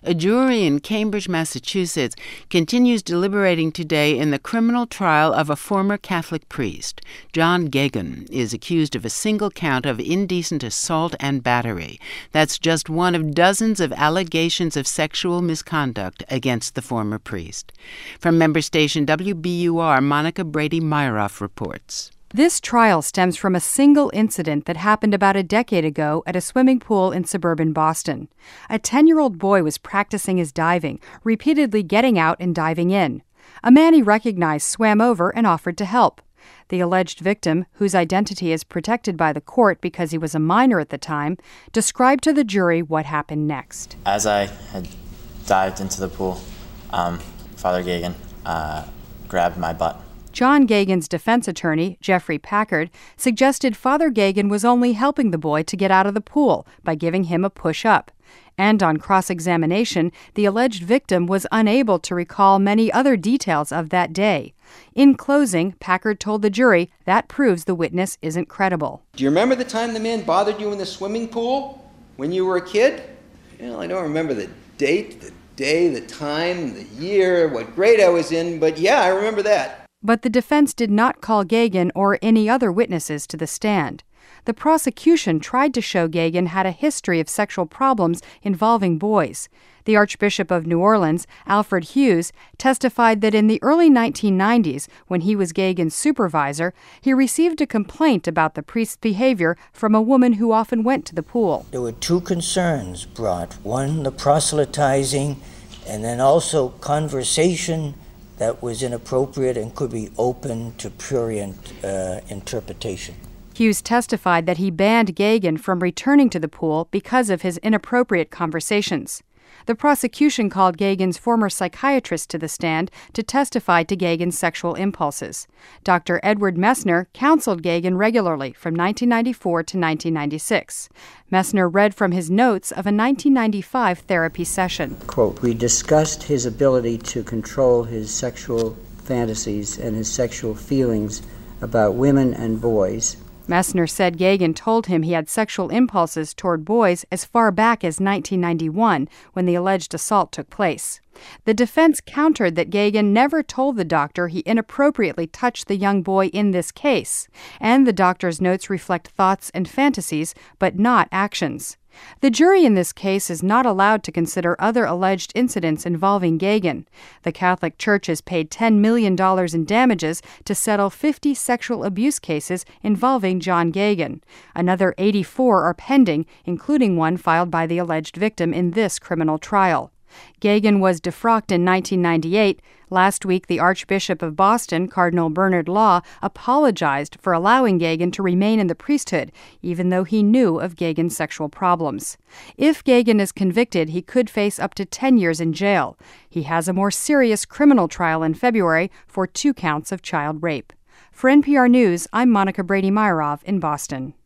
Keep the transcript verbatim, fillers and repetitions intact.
A jury in Cambridge, Massachusetts, continues deliberating today in the criminal trial of a former Catholic priest. John Geoghegan is accused of a single count of indecent assault and battery. That's just one of dozens of allegations of sexual misconduct against the former priest. From member station W B U R, Monica Brady-Myroff reports. This trial stems from a single incident that happened about a decade ago at a swimming pool in suburban Boston. A ten-year-old boy was practicing his diving, repeatedly getting out and diving in. A man he recognized swam over and offered to help. The alleged victim, whose identity is protected by the court because he was a minor at the time, described to the jury what happened next. As I had dived into the pool, um, Father Geoghegan uh, grabbed my butt. John Geoghegan's defense attorney, Jeffrey Packard, suggested Father Geoghegan was only helping the boy to get out of the pool by giving him a push-up. And on cross-examination, the alleged victim was unable to recall many other details of that day. In closing, Packard told the jury that proves the witness isn't credible. Do you remember the time the man bothered you in the swimming pool when you were a kid? Well, I don't remember the date, the day, the time, the year, what grade I was in, but yeah, I remember that. But the defense did not call Geoghegan or any other witnesses to the stand. The prosecution tried to show Geoghegan had a history of sexual problems involving boys. The Archbishop of New Orleans, Alfred Hughes, testified that in the early nineteen nineties, when he was Geoghegan's supervisor, he received a complaint about the priest's behavior from a woman who often went to the pool. There were two concerns brought. One, the proselytizing, and then also conversation that was inappropriate and could be open to prurient uh, interpretation. Hughes testified that he banned Geoghegan from returning to the pool because of his inappropriate conversations. The prosecution called Geoghegan's former psychiatrist to the stand to testify to Geoghegan's sexual impulses. Doctor Edward Messner counseled Geoghegan regularly from nineteen ninety-four to nineteen ninety-six. Messner read from his notes of a nineteen ninety-five therapy session. Quote, "We discussed his ability to control his sexual fantasies and his sexual feelings about women and boys." Messner said Geoghegan told him he had sexual impulses toward boys as far back as nineteen ninety-one, when the alleged assault took place. The defense countered that Geoghegan never told the doctor he inappropriately touched the young boy in this case, and the doctor's notes reflect thoughts and fantasies, but not actions. The jury in this case is not allowed to consider other alleged incidents involving Geoghegan. The Catholic Church has paid ten million dollars in damages to settle fifty sexual abuse cases involving John Geoghegan. Another eighty-four are pending, including one filed by the alleged victim in this criminal trial. Geoghegan was defrocked in nineteen ninety-eight. Last week, the Archbishop of Boston, Cardinal Bernard Law, apologized for allowing Geoghegan to remain in the priesthood, even though he knew of Geoghegan's sexual problems. If Geoghegan is convicted, he could face up to ten years in jail. He has a more serious criminal trial in February for two counts of child rape. For N P R News, I'm Monica Brady-Myroff in Boston.